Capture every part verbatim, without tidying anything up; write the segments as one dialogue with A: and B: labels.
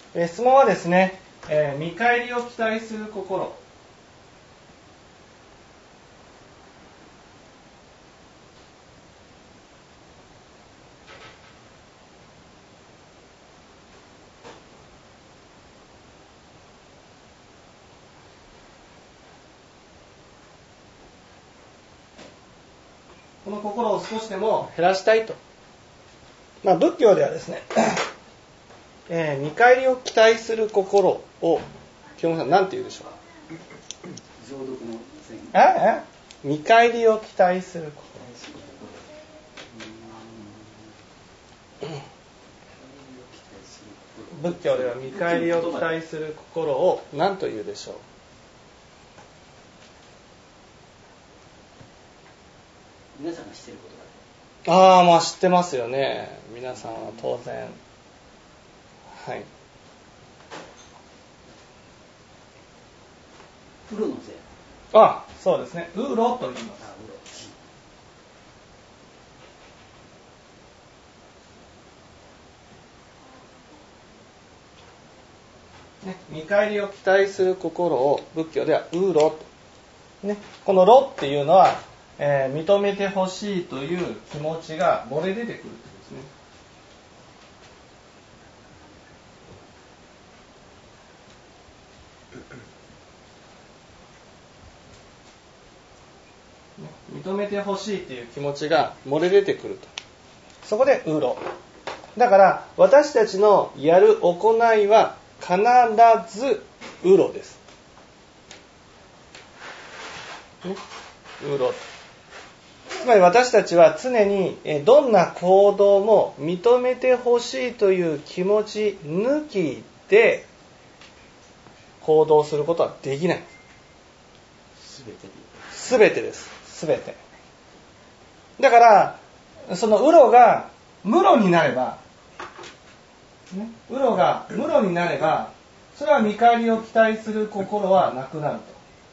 A: えー、質問はですね、えー、見返りを期待する心。この心を少しでも減らしたいと。まあ、仏教ではですね、えー、見返りを期待する心を、清盛さん何て言うでしょうか。
B: 浄土の線。
A: ええ見返りを期待する心。仏教では見返りを期待する心を何と言うでしょう。
B: 皆さんが知っていることだ。
A: ああ、まあ知ってますよね。皆さんは当然。はい。
B: ウロの税。
A: あ、そうですね。ウロと言います。
B: あ、ウロ。
A: ね、見返りを期待する心を仏教ではウロと、ね、このロっていうのは、えー、認めてほしいという気持ちが漏れ出てくるってことですね。認めてほしいという気持ちが漏れ出てくると。そこでウロ。だから私たちのやる行いは必ずウロです。ね、ウロ。つまり私たちは常にどんな行動も認めてほしいという気持ち抜きで行動することはできない。
B: すべてで。
A: すべてです。すべて。だからそのウロが無ロになれば、ね、ウロが無ロになれば、それは見返りを期待する心はなくなる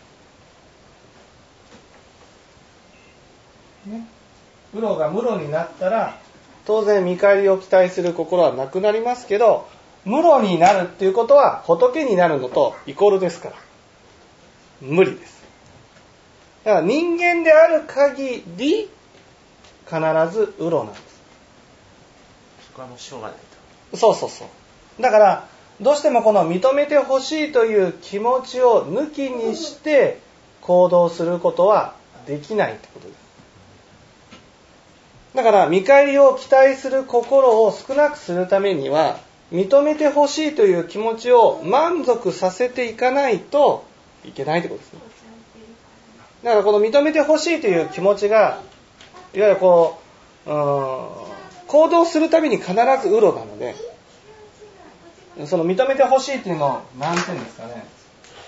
A: と。ね、ウロが無ロになったら、当然見返りを期待する心はなくなりますけど、無ロになるっていうことは仏になるのとイコールですから、無理です。だから人間である限り必ずウロなんです。
C: そこはもうしょうがないと。
A: そうそうそう。だからどうしてもこの認めてほしいという気持ちを抜きにして行動することはできないってことです。だから見返りを期待する心を少なくするためには、認めてほしいという気持ちを満足させていかないといけないってことですね。だからこの認めてほしいという気持ちが、いわゆるこう、うーん、行動するたびに必ずウロなので、その認めてほしいっていうのを何点ですかね。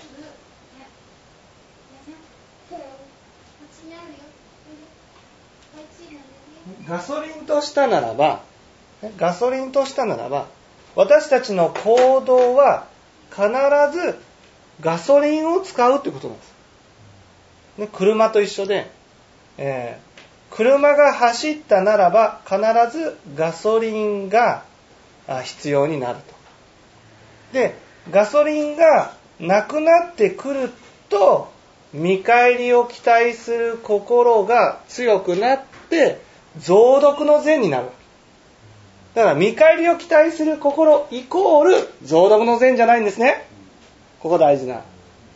A: ガソリンとしたならば、ガソリンとしたならば、私たちの行動は必ずガソリンを使うということなんです。ね、車と一緒で、えー、車が走ったならば必ずガソリンが必要になると。で、ガソリンがなくなってくると、見返りを期待する心が強くなって増毒の善になる。だから見返りを期待する心イコール増毒の善じゃないんですね。ここ大事な。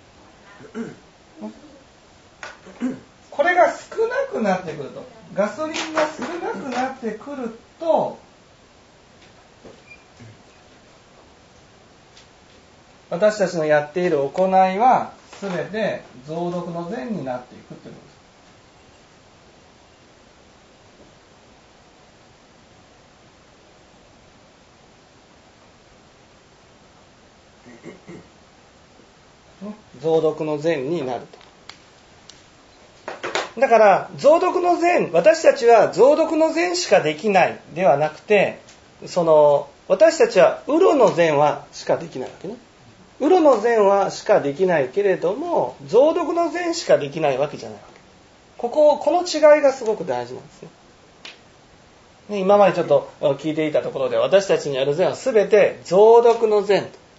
A: これが少なくなってくると、ガソリンが少なくなってくると、私たちのやっている行いはすべて増毒の善になっていくということです。増毒の善になると。だから増毒の善、私たちは増毒の善しかできないではなくて、その私たちはウロの善はしかできないわけね。ウロの善はしかできないけれども、増毒の善しかできないわけじゃないわけ。こここの違いがすごく大事なんですね。ね、今までちょっと聞いていたところで、私たちにある善はすべて増毒の善と。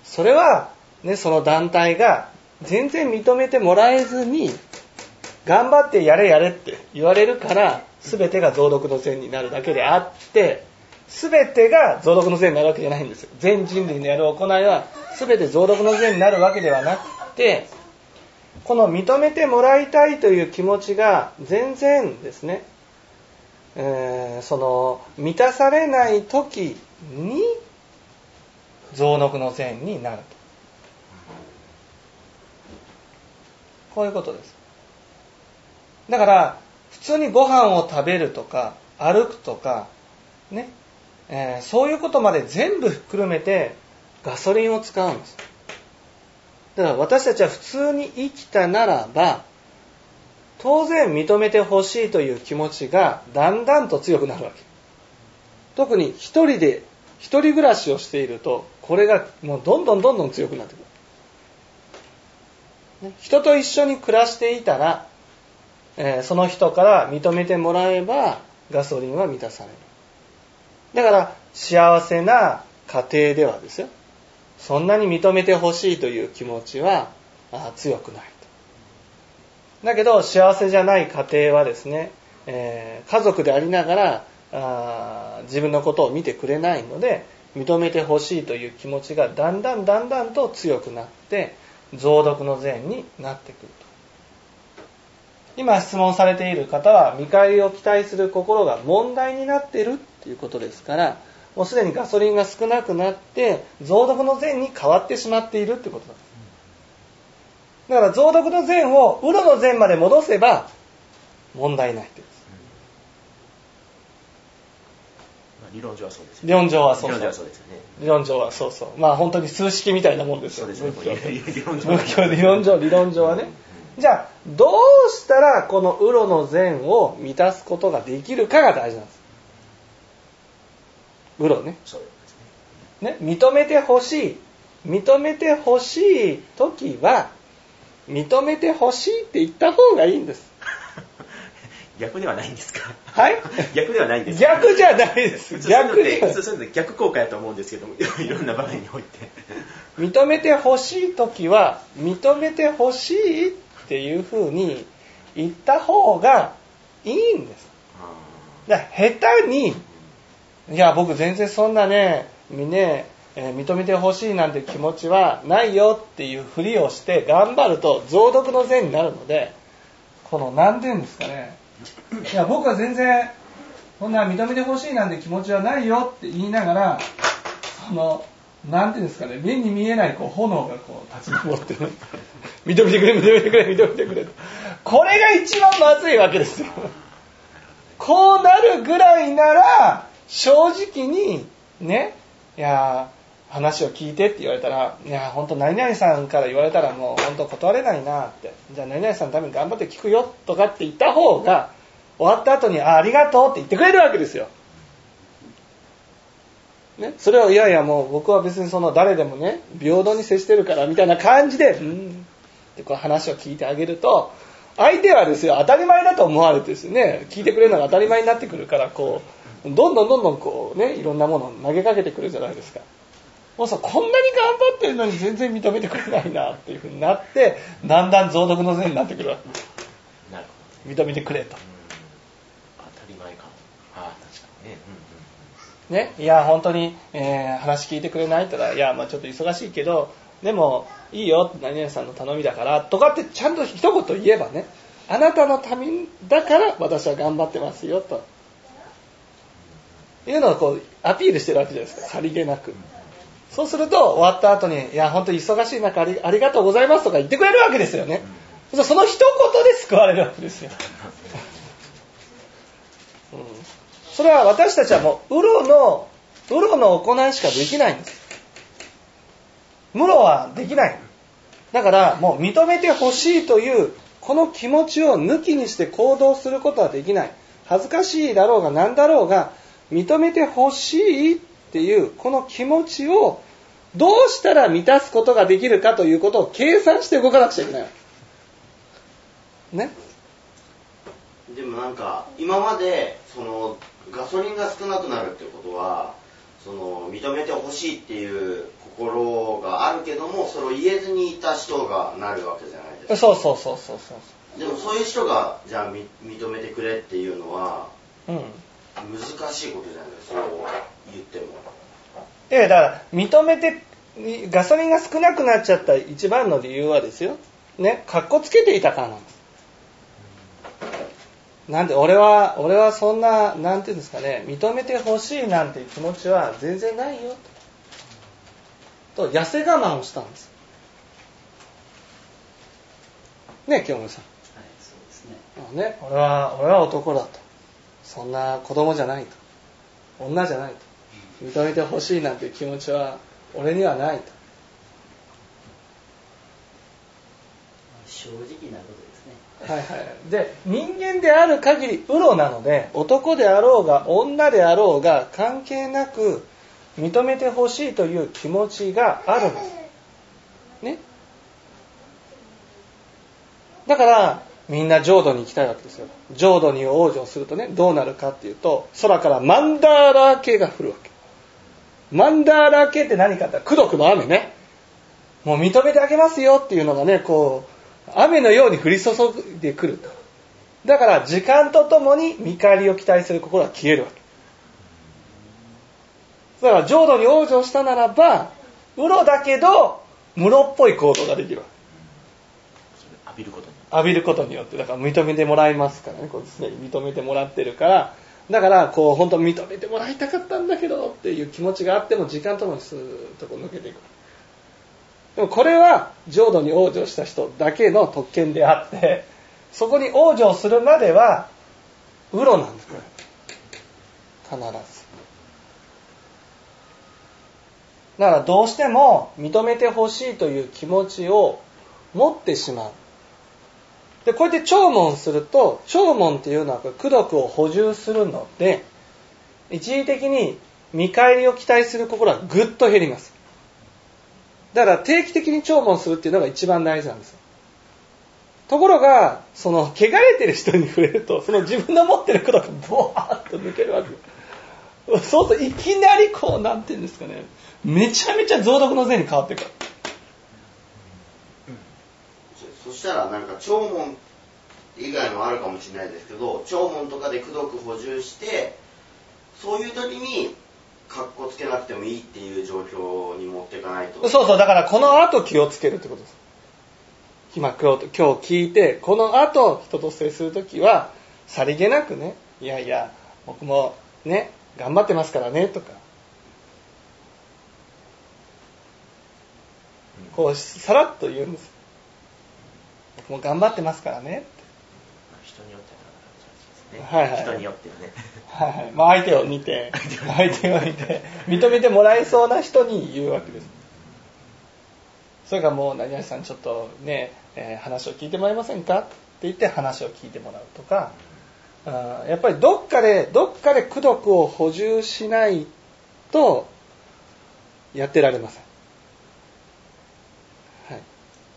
A: それは、ね、その団体が全然認めてもらえずに頑張ってやれやれって言われるから全てが増毒の善になるだけであって、全てが増毒の善になるわけじゃないんですよ。全人類のやる行いは全て増毒の善になるわけではなくて、この認めてもらいたいという気持ちが全然ですね、えー、その満たされない時に増毒の善になると、こういうことです。だから普通にご飯を食べるとか歩くとかね、えー、そういうことまで全部含めてガソリンを使うんです。だから私たちは普通に生きたならば当然認めてほしいという気持ちがだんだんと強くなるわけ。特に一人で一人暮らしをしているとこれがもうどんどんどんどん強くなってくる、ね、人と一緒に暮らしていたら、えー、その人から認めてもらえばガソリンは満たされる。だから幸せな家庭ではですよ、そんなに認めてほしいという気持ちは強くないと。だけど幸せじゃない家庭はですね、えー、家族でありながらあ自分のことを見てくれないので認めてほしいという気持ちがだんだんだんだんと強くなって増毒の善になってくると。今質問されている方は見返りを期待する心が問題になっているということですから、もうすでにガソリンが少なくなって増毒の善に変わってしまっているということなんです。だから増毒の善をウロの善まで戻せば問題ないということです。
C: 理論上はそうですよ
A: ね。理論上はそうそう。
C: 理論上はそうですよね。
A: 理論上はそうそう。まあ本当に数式みたいなもんですよ。
C: そうですね。
A: 理論上、理論上、理論上はね。じゃあどうしたらこのウロの善を満たすことができるかが大事なんです。ウロね。
C: そうです
A: ね。認めてほしい。認めてほしいときは、認めてほしいって言った方がいいんです。
C: 逆ではないんですか？
A: はい？
C: 逆ではないんですか？
A: 逆じゃないです。
C: 逆で、普通そういうの逆効果やと思うんですけども、いろんな場面において。
A: 認めてほしいときは、認めてほしいっていうふうに言った方がいいんです。だから下手に、いや僕全然そんなね、ね、えー、認めてほしいなんて気持ちはないよっていうふりをして頑張ると増毒の善になるので、この何て言うんですかね、いや僕は全然そんな認めてほしいなんて気持ちはないよって言いながら、その何て言うんですかね、目に見えないこう炎がこう立ち上って認めてくれ認めてくれ認めてくれと、これが一番まずいわけですよ。こうなるぐらいなら正直にね、いや話を聞いてって言われたら、いや本当何々さんから言われたらもう本当断れないなって、じゃあ何々さんのために頑張って聞くよとかって言った方が終わった後に あ, ありがとうって言ってくれるわけですよ、ね、それをいやいやもう僕は別にその誰でもね平等に接してるからみたいな感じでうんってこう話を聞いてあげると、相手はですよ当たり前だと思われてですね、聞いてくれるのが当たり前になってくるから、こうどんどんどんどんこうねいろんなものを投げかけてくるじゃないですか。もうさ、こんなに頑張ってるのに全然認めてくれないなっていう風になって、だんだん増毒の善になってくるわけ。
C: なるほ
A: ど。認めてくれと。
C: 当たり前か。ああ、確かにね。
A: うんうん、ね、いや本当に、えー、話聞いてくれないって言ったら、いやまあちょっと忙しいけど、でもいいよ何々さんの頼みだからとかってちゃんと一言言えばね、あなたのためだから私は頑張ってますよというのをこうアピールしてるわけじゃないですか、さりげなく。そうすると終わった後に、いや本当に忙しい中あ り, ありがとうございますとか言ってくれるわけですよね。うん、その一言で救われるわけですよ。うん、それは私たちはもうウロのウロの行いしかできないんです。無ロはできない。だからもう認めてほしいというこの気持ちを抜きにして行動することはできない。恥ずかしいだろうが何だろうが認めてほしいっていうこの気持ちをどうしたら満たすことができるかということを計算して動かなくちゃいけないね。
D: でもなんか今までそのガソリンが少なくなるってことはその認めてほしいっていう心があるけども、それを言えずにいた人がなるわけじゃないですか。
A: そうそうそうそうそう。
D: でもそういう人がじゃあ認めてくれっていうのは、
A: うん、
D: 難しいことじゃないですか、そう言っても。
A: いやだから認めてガソリンが少なくなっちゃった一番の理由はですよ、ね、かっこつけていたからなんです。なんで俺は俺はそんななんていうんですかね、認めてほしいなんていう気持ちは全然ないよと、と痩せ我慢をしたんですね、清盛さん。
B: はい、そうです
A: ね。ね、俺は俺は男だと、そんな子供じゃないと、女じゃないと、認めてほしいなんていう気持ちは俺にはないと。
B: 正直なことですね。
A: はいはい。で、人間である限りウロなので、男であろうが女であろうが関係なく認めてほしいという気持ちがあるんです。ね。だからみんな浄土に行きたいわけですよ。浄土に往生するとね、どうなるかっていうと、空からマンダーラー系が降るわけ。マンダーラー系って何かって功徳の雨ね。もう認めてあげますよっていうのがね、こう雨のように降り注いでくると。だから時間とともに見返りを期待する心は消えるわけ。だから浄土に往生したならば、ウロだけど室っぽい行動ができるわけ。
C: 浴びることに
A: 浴びることによって、だから認めてもらいますからね、こうですね、認めてもらってるから、だからこう本当認めてもらいたかったんだけどっていう気持ちがあっても時間とともにスーッとこう抜けていく。でもこれは浄土に往生した人だけの特権であって、そこに往生するまではウロなんですね、必ず。だからどうしても認めてほしいという気持ちを持ってしまう。でこうやって聴聞すると、聴聞っていうのは功徳を補充するので、一時的に見返りを期待する心はぐっと減ります。だから定期的に聴聞するっていうのが一番大事なんですよ。ところがその汚れてる人に触れると、その自分の持ってる功徳がボワーッと抜けるわけ。そうするといきなりこうなんていうんですかね、めちゃめちゃ増徳の善に変わっていく。
D: そしたらなんか聴聞以外もあるかもしれないですけど、聴聞とかで功徳補充して、そういう時にかっこつけなくてもいいっていう状況に持っていかないと。
A: そうそう、だからこの後気をつけるってことです。今今日聞いて、この後人と接するときはさりげなくね、いやいや僕もね頑張ってますからねとか、こうさらっと言うんです。僕も頑張ってますからねって。
C: 人によって
A: は、はいはい、
C: 人によってね、
A: はいはい、まあ、相手を見て相手を見て認めてもらえそうな人に言うわけです。それがもう何々さんちょっとね、えー、話を聞いてもらえませんかって言って話を聞いてもらうとか、あやっぱりどっかでどっかで功徳を補充しないとやってられません。はい。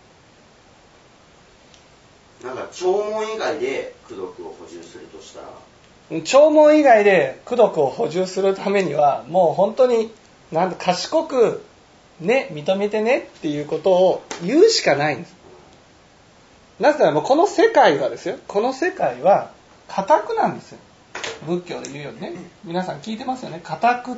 D: なんか聴聞以外で功徳を補充するとしたら、
A: 聴聞以外で功徳を補充するためにはもう本当になんか賢くね、認めてねっていうことを言うしかないんです。なぜならもうこの世界はですよ、この世界は固くなんですよ。仏教で言うようにね、皆さん聞いてますよね、固くって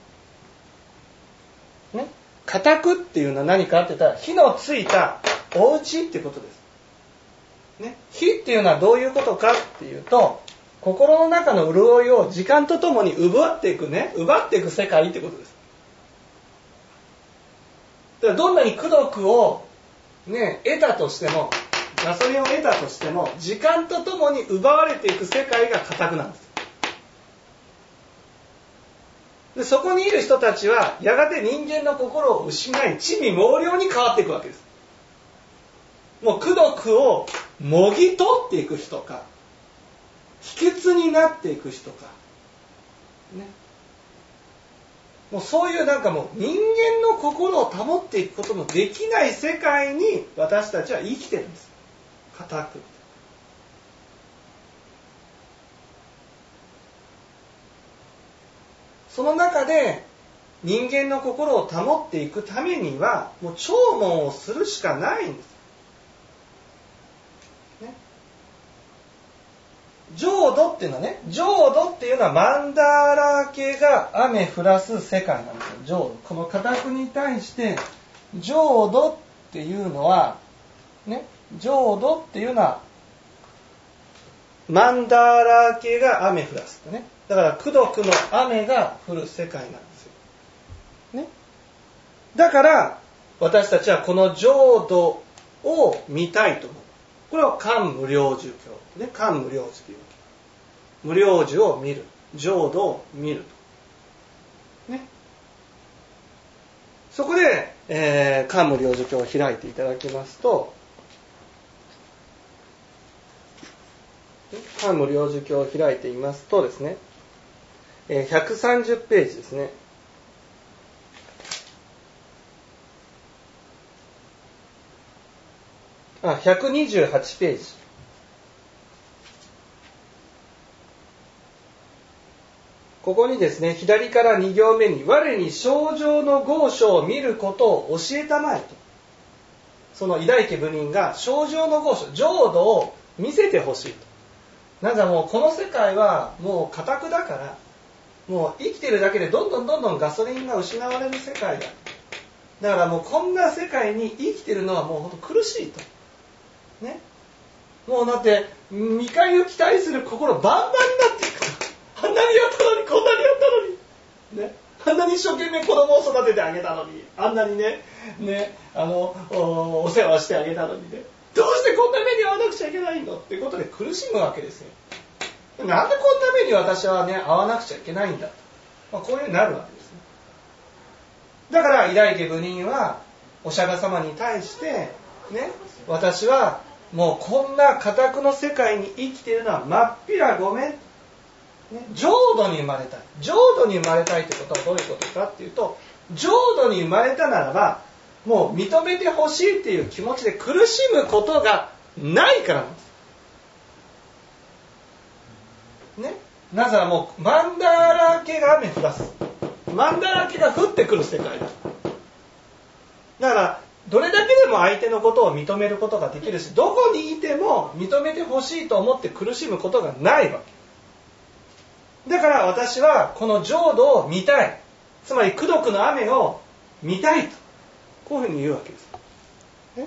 A: ね、固くっていうのは何かって言ったら、火のついたお家っていうことですね。火っていうのはどういうことかっていうと、心の中の潤いを時間とともに奪っていくね、奪っていく世界ってことです。だからどんなに功徳を、ね、得たとしても、ガソリンを得たとしても、時間とともに奪われていく世界が固くなんです。でそこにいる人たちはやがて人間の心を失い、地味猛量に変わっていくわけです。もう功徳をもぎ取っていく人か、秘訣になっていく人か、ね、もうそういうなんかもう人間の心を保っていくことのできない世界に私たちは生きてるんです。固く。その中で人間の心を保っていくためにはもう聴聞をするしかないんです、ね、浄土っていうのはね、浄土っていうのはマンダーラ家が雨降らす世界なんですよ。浄土、この家宅に対して浄土っていうのはね、浄土っていうのはマンダーラ家が雨降らすね。だから功徳の雨が降る世界なんですよ、ね、だから私たちはこの浄土を見たいと思う。これは観無量寿経、ね、観無量寿という無量寿を見る、浄土を見ると、ね、そこで、えー、観無量寿経を開いていただきますと、観無量寿経を開いていますとですね、ひゃくさんじゅうページですね。あ、ひゃくにじゅうはちページ。ここにですね、左からに行目に、我に清浄の豪書を見ることを教えたまえと。その偉大家部人が清浄の豪書、浄土を見せてほしいと。なぜもうこの世界はもう固くだから、もう生きてるだけでどんどんどんどんガソリンが失われる世界だ。だからもうこんな世界に生きてるのはもうほんと苦しいと。ね。もうだって見返りを期待する心バンバンになっていくと。あんなにやったのに、こんなにやったのに。ね。あんなに一生懸命子供を育ててあげたのに、あんなにね、ね、あの、お、お世話してあげたのにね。どうしてこんな目に遭わなくちゃいけないのっていうことで苦しむわけですよ。なんでこんな目に私はね、遭わなくちゃいけないんだと。まあ、こういうふうになるわけですね。だから偉大家部人はお釈迦様に対して、ね、私はもうこんな家宅の世界に生きているのはまっぴらごめん。ね、浄土に生まれたい。浄土に生まれたいということはどういうことかっていうと、浄土に生まれたならば、もう認めてほしいっていう気持ちで苦しむことがないからなんです。ね、なぜならもうマンダーラ家が雨降らす。マンダーラ家が降ってくる世界だ。だからどれだけでも相手のことを認めることができるし、どこにいても認めてほしいと思って苦しむことがないわけ。だから私はこの浄土を見たい。つまり功徳の雨を見たいと。こういうふうに言うわけです。ね、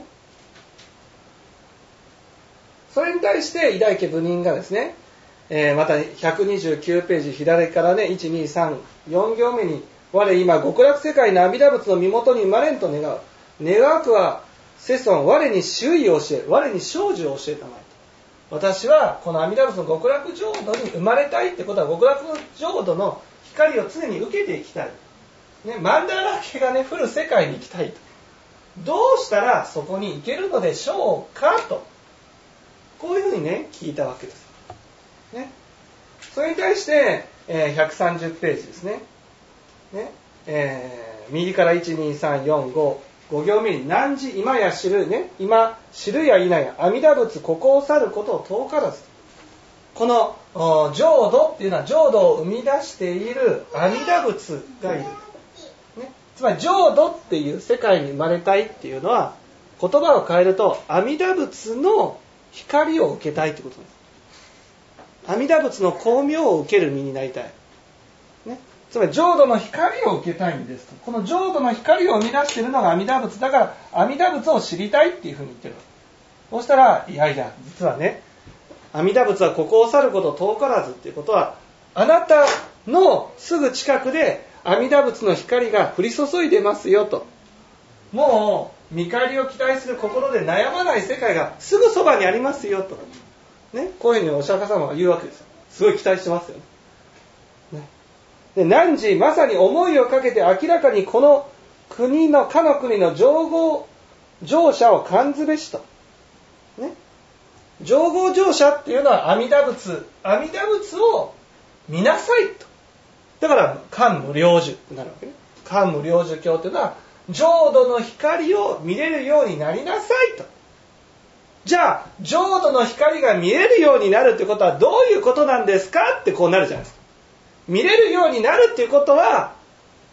A: それに対して偉大家部人がですね、えー、またひゃくにじゅうきゅうページ左からね、いち、に、さん、よん行目に、我今極楽世界の阿弥陀仏の身元に生まれんと願う。願わくは世尊、我に周囲を教える。我に生寿を教えたまえと。私はこの阿弥陀仏の極楽浄土に生まれたいってことは、極楽浄土の光を常に受けていきたい。ね、マンダーラ家がね、降る世界に行きたいと。どうしたらそこに行けるのでしょうかと。こういうふうにね、聞いたわけです。ね、それに対して、えー、ひゃくさんじゅうページですね。ね、えー、右からいち、に、さん、よん、ご、ご行目に、何時今や知る、ね、今知るや否や、阿弥陀仏ここを去ることを遠からず。この浄土っていうのは浄土を生み出している阿弥陀仏がいる。ね、つまり浄土っていう世界に生まれたいっていうのは、言葉を変えると阿弥陀仏の光を受けたいってことです。阿弥陀仏の光明を受ける身になりたい、ね、つまり浄土の光を受けたいんですと。この浄土の光を生み出しているのが阿弥陀仏だから、阿弥陀仏を知りたいっていうふうに言ってる。そうしたら、いやいや実はね、阿弥陀仏はここを去ること遠からずっていうことは、あなたのすぐ近くで阿弥陀仏の光が降り注いでますよと。もう見返りを期待する心で悩まない世界がすぐそばにありますよと。ね、こういうふうにお釈迦様は言うわけですよ。すごい期待してますよね。ね、で、汝まさに思いをかけて明らかにこの国のかの国の浄合乗車を感ずべしと。ね、浄合乗車っていうのは阿弥陀仏、阿弥陀仏を見なさいと。だから観無量寿ってなるわけね。観無量寿経っていうのは浄土の光を見れるようになりなさいと。じゃあ浄土の光が見えるようになるってことはどういうことなんですかってこうなるじゃないですか。見れるようになるっていうことはね、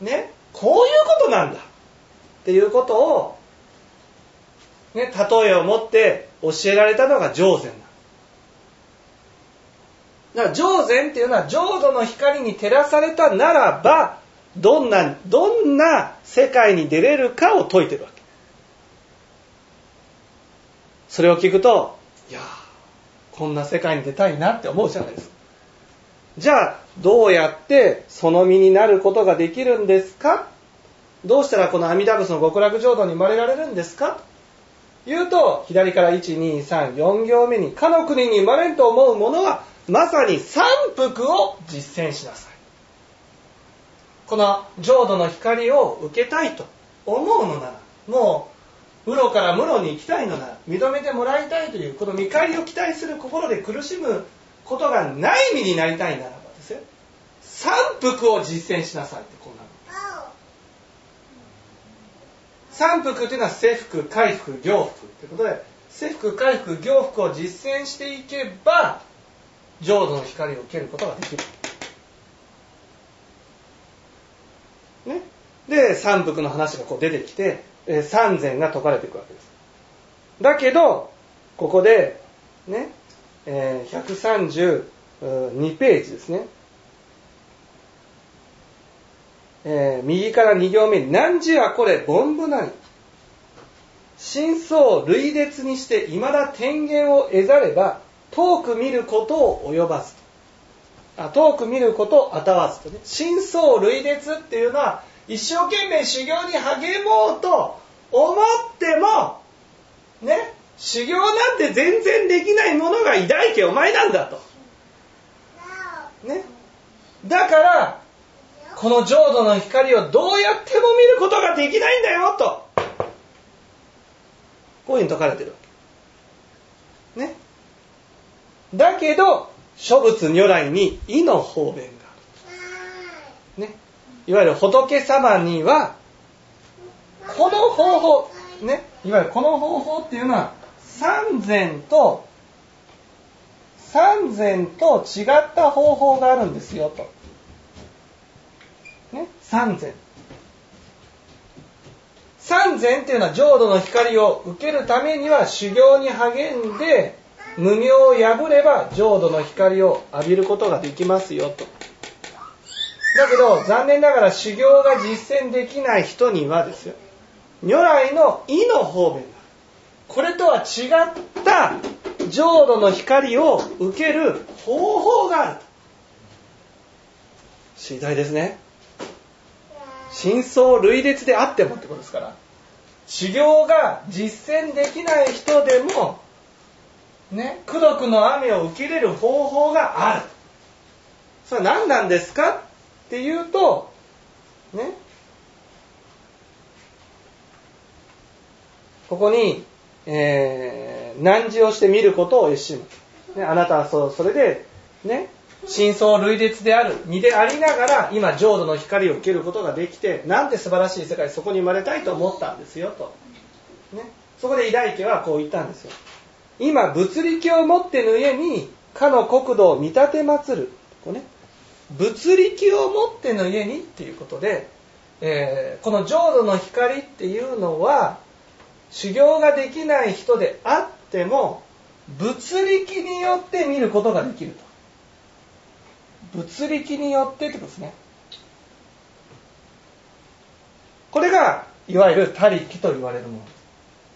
A: こういうことなんだっていうことを、ね、例えを持って教えられたのが淨禅だ。だから浄禅っていうのは浄土の光に照らされたならばどんなどんな世界に出れるかを説いてるわけ。それを聞くと、いやこんな世界に出たいなって思うじゃないですか。じゃあどうやってその身になることができるんですか。どうしたらこの阿弥陀仏の極楽浄土に生まれられるんですかというと、左からいち、に、さん、よん行目に、かの国に生まれんと思う者はまさに三福を実践しなさい。この浄土の光を受けたいと思うのなら、もう室から室に行きたいのなら、認めてもらいたいというこの見返りを期待する心で苦しむことがない身になりたいならばですよ、三福を実践しなさいってこうなる。三福というのは世福、海福、行福ということで、世福、海福、行福を実践していけば浄土の光を受けることができる、ね、で三福の話がこう出てきて、えー、三禅が説かれていくわけです。だけどここでね、えー、ひゃくさんじゅうにページですね、えー、右からに行目に、何時はこれ凡夫なり、真相類列にして未だ天元を得ざれば遠く見ることを及ばずと、あ遠く見ることを与わずとね、真相類列っていうのは一生懸命修行に励もうと思ってもね、修行なんて全然できないものが偉大家お前なんだとね、だからこの浄土の光をどうやっても見ることができないんだよと、こういうふうに説かれてるわけね。だけど諸仏如来に意の方便がある、ね、いわゆる仏様にはこの方法ね、いわゆるこの方法っていうのは三禅と三禅と違った方法があるんですよと、ね、三禅三禅っていうのは浄土の光を受けるためには修行に励んで無明を破れば浄土の光を浴びることができますよと。だけど残念ながら修行が実践できない人にはですよ、如来の意の方便が、これとは違った浄土の光を受ける方法がある。知りたいですね。真相類列であってもってことですから、修行が実践できない人でもね、功徳の雨を受け入れる方法がある。それは何なんですかっていうとね、ここに、えー、難事をして見ることを得しむ、ね、あなたはそうそれでね、真相類列である身でありながら今浄土の光を受けることができて、なんて素晴らしい世界、そこに生まれたいと思ったんですよと、ね、そこで偉大家はこう言ったんですよ。今物力をもってぬえにかの国土を見立て祀る、こう、ね、物力をもってぬえにっていうことで、えー、この浄土の光っていうのは修行ができない人であっても物力によって見ることができると。物力によってってことですね。これがいわゆる他力と言われるものです。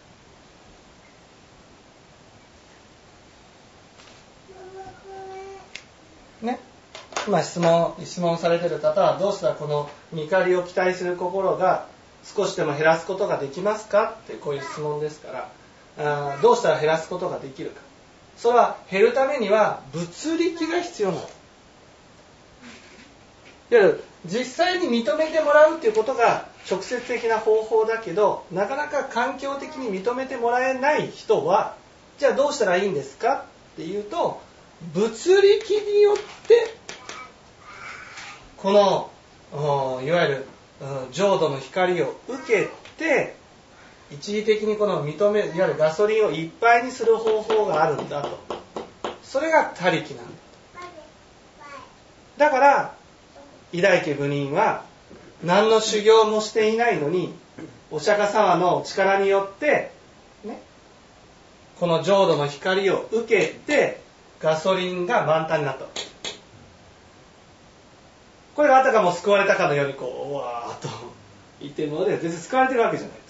A: ね、今質問質問されている方は、どうしたらこの見返りを期待する心が少しでも減らすことができますかって、こういう質問ですから、あどうしたら減らすことができるか。それは減るためには物力が必要なの。いわゆる実際に認めてもらうっていうことが直接的な方法だけど、なかなか環境的に認めてもらえない人は、じゃあどうしたらいいんですかっていうと、物力によってこのいわゆる浄土の光を受けて一時的にこの認め、いわゆるガソリンをいっぱいにする方法があるんだと。それが他力なんだ。だから偉大家部人は何の修行もしていないのにお釈迦様の力によって、ね、この浄土の光を受けてガソリンが満タンになった。これがあたかも救われたかのようにこううわーっと言ってるもので全然救われてるわけじゃないです、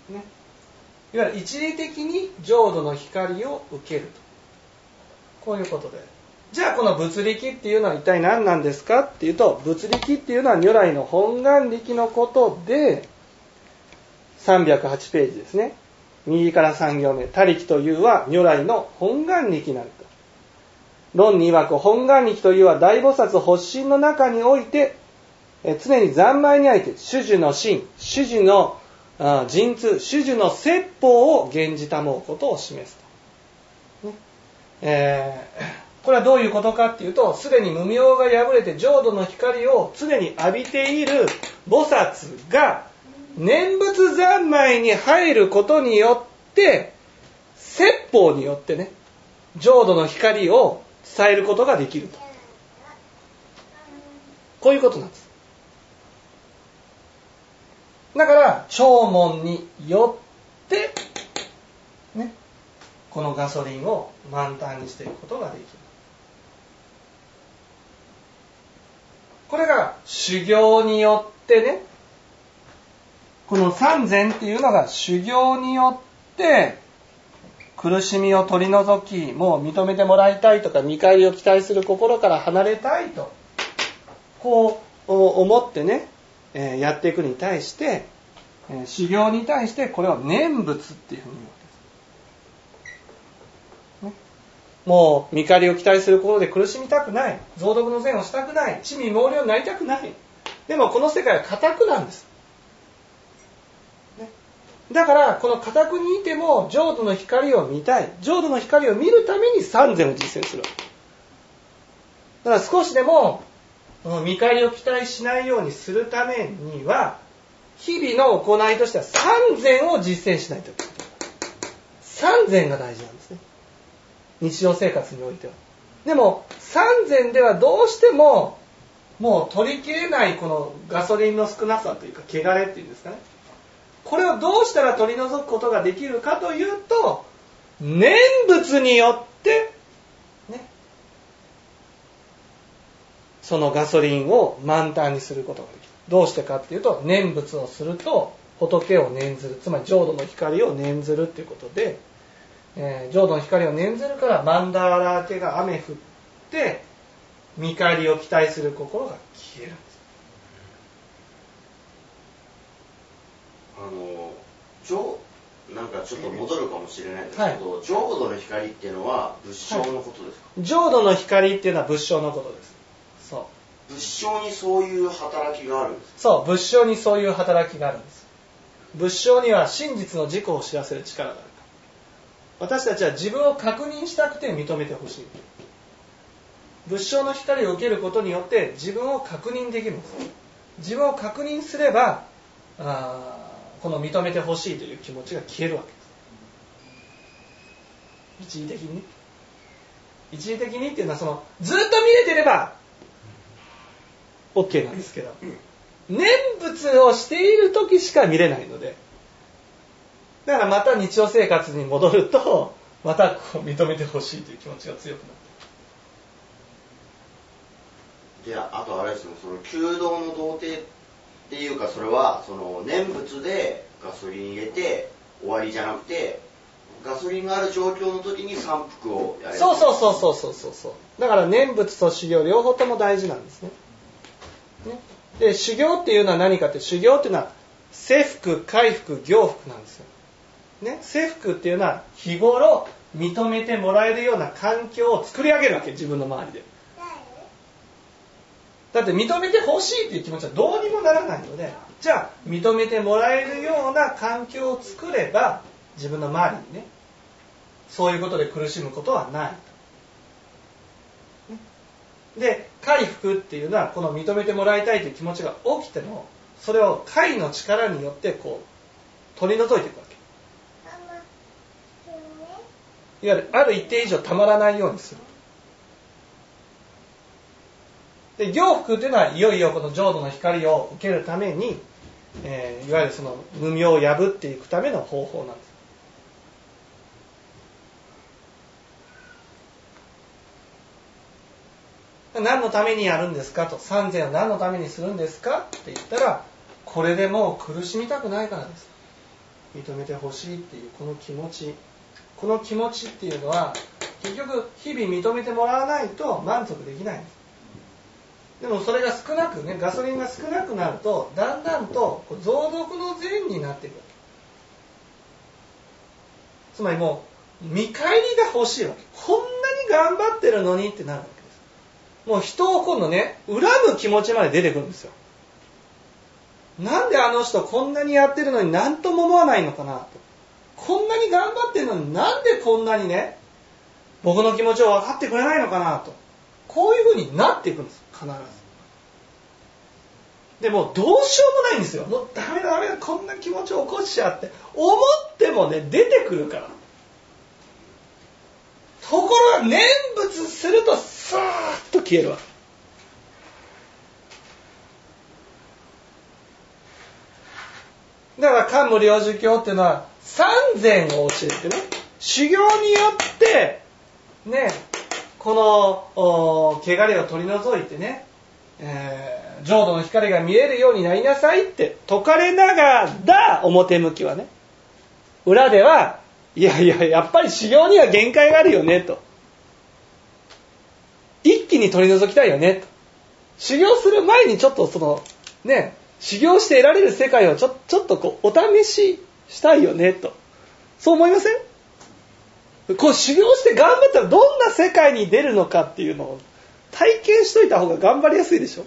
A: ね、いわゆる一時的に浄土の光を受けると、こういうことで、じゃあこの仏力っていうのは一体何なんですかっていうと、仏力っていうのは如来の本願力のことで、さんびゃくはちページですね、右からさん行目、他力というは如来の本願力なると。論に曰く本願力というは大菩薩発心の中においてえ常に三昧にあいて種々の心、種々のあ陣痛、種々の説法を現じたもうことを示すと、ねえー、これはどういうことかっていうと、すでに無明が破れて浄土の光を常に浴びている菩薩が念仏三昧に入ることによって説法によってね、浄土の光を伝えることができると、こういうことなんです。だから聴聞によってね、このガソリンを満タンにしていくことができる。これが修行によってね、この三善っていうのが修行によって苦しみを取り除き、もう認めてもらいたいとか見返りを期待する心から離れたいとこう思ってね、やっていくに対して、修行に対してこれを念仏っていうふうに言うわけです。もう見返りを期待することで苦しみたくない、増毒の善をしたくない、地味猛量になりたくない。でもこの世界は固くなんです。だからこの固くにいても浄土の光を見たい、浄土の光を見るために三善を実践する。だから少しでも見返りを期待しないようにするためには、日々の行いとしては三善を実践しないといけない。三善が大事なんですね、日常生活においては。でも三善ではどうしてももう取りきれないこのガソリンの少なさというか汚れっていうんですかね、これをどうしたら取り除くことができるかというと、念仏によってね、そのガソリンを満タンにすることができる。どうしてかっていうと、念仏をすると仏を念ずる、つまり浄土の光を念ずるっていうことで、えー、浄土の光を念ずるからマンダーラ明けが雨降って見返りを期待する心が消えるんです。
D: あの浄なんかちょっと戻るかもしれないですけど、はい、浄土の光っていうのは仏性のことですか？
A: はい、浄土の光っていうのは仏性のことです。そう。
D: 仏性にそういう働きがあるんですか？
A: そう、仏性にそういう働きがあるんです。仏性には真実の自己を知らせる力があるから。私たちは自分を確認したくて認めてほしい。仏性の光を受けることによって自分を確認できるんです。自分を確認すれば、あこの認めてほしいという気持ちが消えるわけです。一時的にね。一時的にっていうのはそのずっと見れてれば OK なんですけど、念仏をしている時しか見れないので、だからまた日常生活に戻るとまたこう認めてほしいという気持ちが強くなる。
D: で、あとあれですね、その求道の道程っていうか、それはその念仏でガソリン入れて終わりじゃなくて、ガソリンがある状況の時に三福をやれる。
A: そうそうそうそうそうそうそう。だから念仏と修行両方とも大事なんですね。ね。で、修行っていうのは何かって、修行っていうのは世福、戒福、行福なんですよ。ね。世福っていうのは日頃認めてもらえるような環境を作り上げるわけ、自分の周りで。だって認めてほしいっていう気持ちはどうにもならないので、じゃあ認めてもらえるような環境を作れば自分の周りにね、そういうことで苦しむことはないと。で、戒福っていうのはこの認めてもらいたいという気持ちが起きても、それを戒の力によってこう取り除いていくわけ。いわゆるある一定以上たまらないようにする。 で、行福っていうのはいよいよこの浄土の光を受けるために、えー、いわゆるその無明を破っていくための方法なんです。何のためにやるんですかと、三善を何のためにするんですかって言ったら、これでもう苦しみたくないからです。認めてほしいっていうこの気持ち、この気持ちっていうのは結局日々認めてもらわないと満足できないんです。でもそれが少なくね、ガソリンが少なくなるとだんだんと増俗の善になっていく。つまりもう見返りが欲しいわけ。こんなに頑張ってるのにってなるわけです。もう人を今度ね、恨む気持ちまで出てくるんですよ。なんであの人こんなにやってるのに何とも思わないのかなと。こんなに頑張ってるのになんでこんなにね、僕の気持ちを分かってくれないのかなと。こういう風になっていくんです。必ず。でもどうしようもないんですよ。もうダメだダメだ、こんな気持ちを起こしちゃって思ってもね、出てくるから。ところが念仏するとスーッと消えるわけ。だから漢無量寿経っていうのは三善を教えてね、修行によってね、この汚れを取り除いてね、えー、浄土の光が見えるようになりなさいって説かれながら、表向きはね、裏ではいやいややっぱり修行には限界があるよねと、一気に取り除きたいよねと、修行する前にちょっとそのね、修行して得られる世界をちょ、ちょっとこうお試ししたいよねと、そう思いません？こう修行して頑張ったらどんな世界に出るのかっていうのを体験しといた方が頑張りやすいでしょ。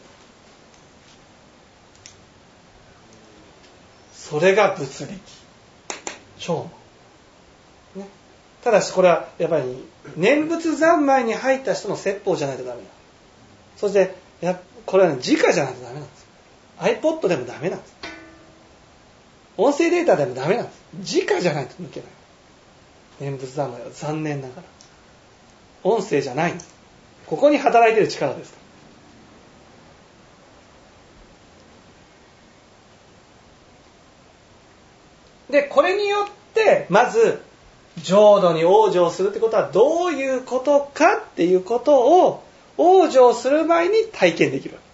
A: それが仏力、超、ね、ただしこれはやっぱり念仏三昧に入った人の説法じゃないとダメだ。そしてやこれは、ね、直じゃないとダメなんです。 iPod でもダメなんです。音声データでもダメなんです。直じゃないと抜けない。念仏三昧は残念ながら音声じゃないんです。ここに働いている力ですから。で、これによってまず浄土に往生するってことはどういうことかっていうことを往生する前に体験できるわけ。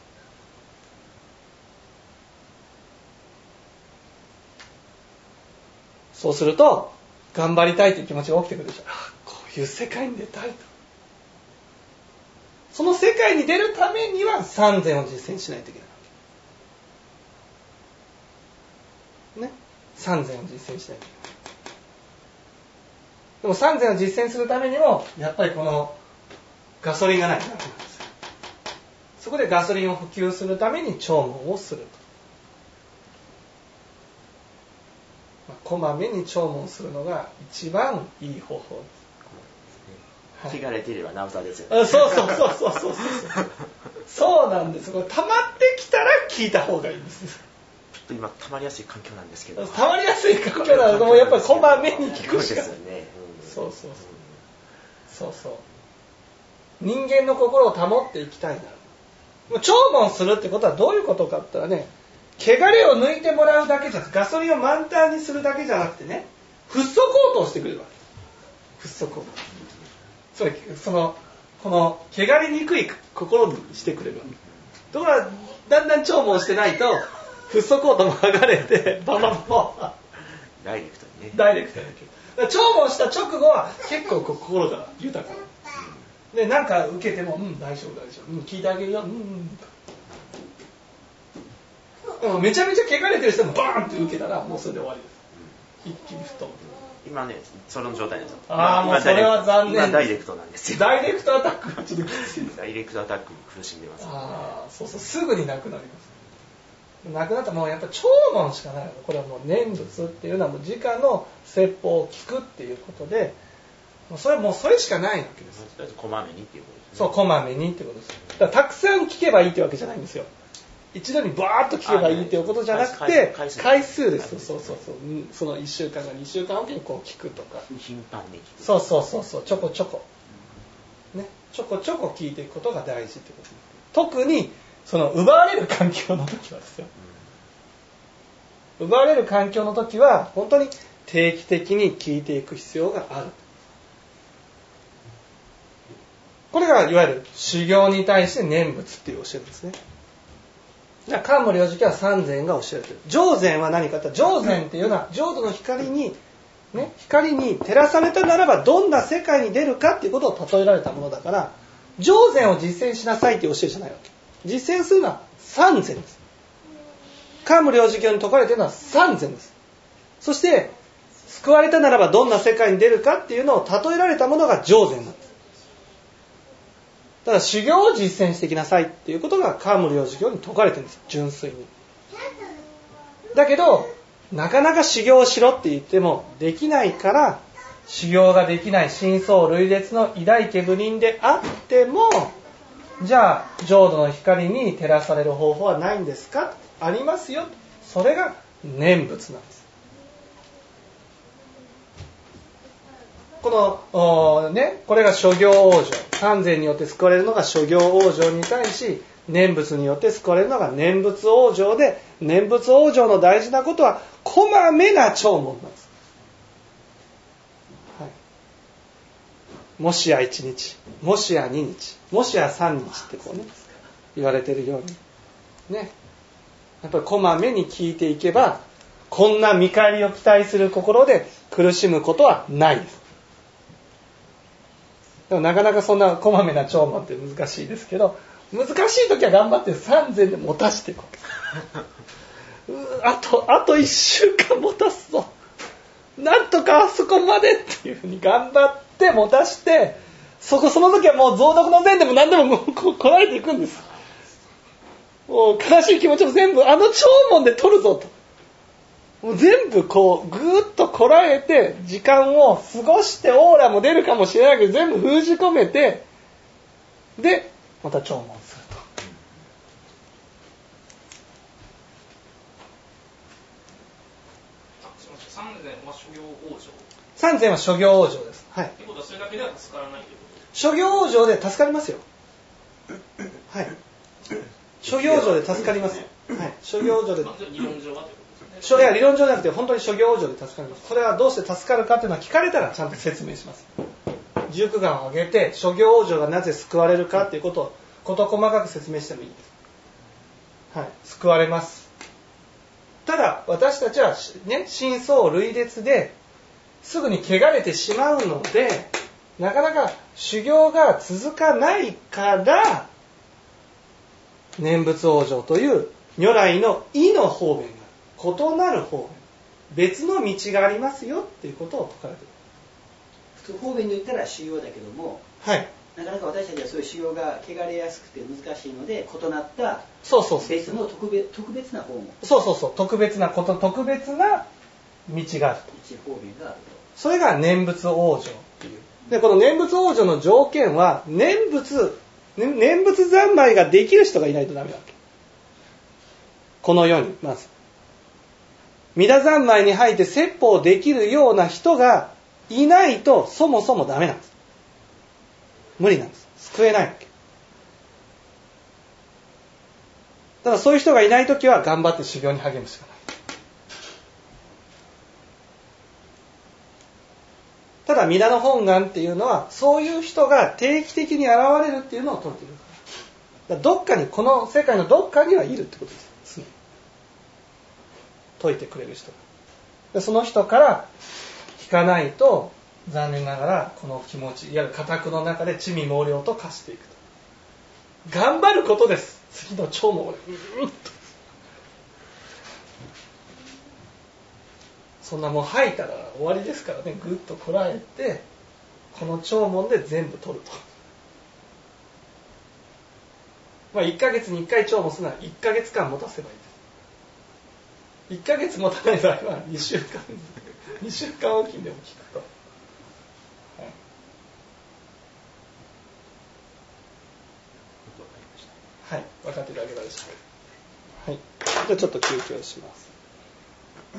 A: そうすると頑張りたいという気持ちが起きてくるでしょ。あ、こういう世界に出たいと。その世界に出るためには三善を実践しないといけないわけ。ね、三善を実践しないといけない。でも三善を実践するためにもやっぱりこのガソリンがないとダメなんですよ。そこでガソリンを普及するために聴聞をすると。こまめに聴聞するのが一番いい方法です。
C: 汚れていればなおさらですよ、ね。
A: あ、そうそうそうそうそうそう。そうなんです。これ溜まってきたら聞いた方がいいんです。
C: ちょっと今溜まりやすい環境なんですけど。
A: 溜まりやすい環境なのでもやっぱりこまめに聞くしか。
C: そうですよね。うん、
A: そうそうそう。そうそう。人間の心を保っていきたいなら。聴聞するってことはどういうことかって言ったらね、汚れを抜いてもらうだけじゃなくて、ガソリンを満タンにするだけじゃなくてね、フッ素コートをしてくれるわけ。フッ素コート。つまりそのこの汚れにくい心にしてくれるわけ。ところがだんだん聴聞してないとフッ素コートも剥がれてババババ
C: ダイレクトにね。
A: ダイレクトに。聴聞した直後は結構心が豊かで、なんか受けてもうん大丈夫大丈夫、うん、聞いてあげるよ、うんうんでもめちゃめちゃ汚れてる人もバーンって受けたらもうそれで終わりです。一気に吹っ飛ぶ。
C: 今ね、その状態なんですよ。
A: ああ、もうそれは残念。
C: 今ダイレクトなんですよ。
A: ダイレクトアタックがちょっときつい。
C: ダイレクトアタックに苦しんでます、ね。
A: ああ、そうそう、すぐになくなります。なくなったらもうやっぱ聴聞しかないの。これはもう念仏っていうのはもう直の説法を聞くっていうことで、もうそれもうそれしかないわけです。
C: こまめにっていうことですね。
A: そう、こまめにってことです。だからたくさん聞けばいいってわけじゃないんですよ。一度にバーッと聞けばいいっていうことじゃなくて、回数、回数です。そうそうそう。そのいっしゅうかんがにしゅうかんおきにこう聞くとか。
C: 頻繁に聞く。そう
A: そうそうそう、ちょこちょこ。ね、ちょこちょこ聞いていくことが大事ってことです。 特にその奪われる環境の時はですよ。奪われる環境の時は本当に定期的に聞いていく必要がある。これがいわゆる修行に対して念仏っていう教えですね。じゃあ漢無量寿経は三禅が教えている。上禅は何かというと、上禅っていうのは浄土の光に、ね、光に照らされたならばどんな世界に出るかっていうことを例えられたものだから、上禅を実践しなさいっていう教えじゃないわけ。実践するのは三禅です。漢無量寿経に説かれているのは三禅です。そして救われたならばどんな世界に出るかっていうのを例えられたものが上禅なんです。ただ修行を実践してきなさいっていうことが漢無量寿経に説かれてるんです。純粋に。だけどなかなか修行をしろって言ってもできないから、修行ができない深層類烈の偉大家部人であっても、じゃあ浄土の光に照らされる方法はないんですか？ありますよ。それが念仏なんです。このね、これが諸行往生、三禅によって救われるのが諸行往生に対し、念仏によって救われるのが念仏往生で、念仏往生の大事なことはこまめな聴聞なんです、はい、もしやいちにち、もしやににち、もしやさんにちってこうね言われているようにね、やっぱりこまめに聞いていけば、こんな見返りを期待する心で苦しむことはないです。でもなかなかそんなこまめな聴聞って難しいですけど、難しい時は頑張って三禅で持たしていくあとあといっしゅうかん持たすぞ、なんとかあそこまでっていうふうに頑張って持たして、そこその時はもう増読の禅でも何でもここらえていくんです。もう悲しい気持ちも全部あの聴聞で取るぞと、もう全部こうぐーっとこらえて時間を過ごして、オーラも出るかもしれないけど全部封じ込めて、でまた聴聞すると。
E: 三禅は諸行往生。
A: 三禅は諸行往生です。はい。
E: ということはそれだけでは助からないということです。
A: 諸行往生で助かりますよ。はい。諸行往生で助かります。はい。諸行往生で。
E: まあ、理論上はということですね。
A: それは理論上じゃなくて本当に諸行往生で助かります。それはどうして助かるかっていうのは聞かれたらちゃんと説明します。十九願を挙げて諸行往生がなぜ救われるかっていうことを事細かく説明してもいいです。はい。救われます。ただ私たちはね、深層類烈ですぐに汚れてしまうので、なかなか修行が続かないから、念仏往生という如来の意の方便が異なる方便、別の道がありますよっていうことを説かれている。
B: 普通方便で言ったら修行だけども、
A: はい、
B: なかなか私たちはそういう修行が汚れやすくて難しいので、異なった
A: そうそうそう
B: 別の特別、特別な方も、
A: そうそうそう特別なこと特別な道があると。
B: 一方便があると。
A: それが念仏往生っていう。でこの念仏往生の条件は念仏念仏三昧ができる人がいないとダメなわけ。この世にまず弥陀三昧に入って説法できるような人がいないとそもそもダメなんです。無理なんです。救えないわけ。ただそういう人がいないときは頑張って修行に励むしかない。ただ弥陀の本願っていうのはそういう人が定期的に現れるっていうのを説いているから。だからどっかにこの世界のどっかにはいるってことです。説いてくれる人が。でその人から聞かないと残念ながらこの気持ち、いわゆる家宅の中で地味猛量と化していくと。頑張ることです。次の聴聞をうんとそんなもう吐いたら終わりですからね、ぐっとこらえてこの聴聞で全部取ると。まあいっかげつにいっかい聴聞するならいっかげつかん持たせばいいです。いっかげつ持たない場合はにしゅうかんにしゅうかんおきにでも聞くと、はい、はい、分かっていただけたでしょうか。はい、じゃあちょっと休憩をします。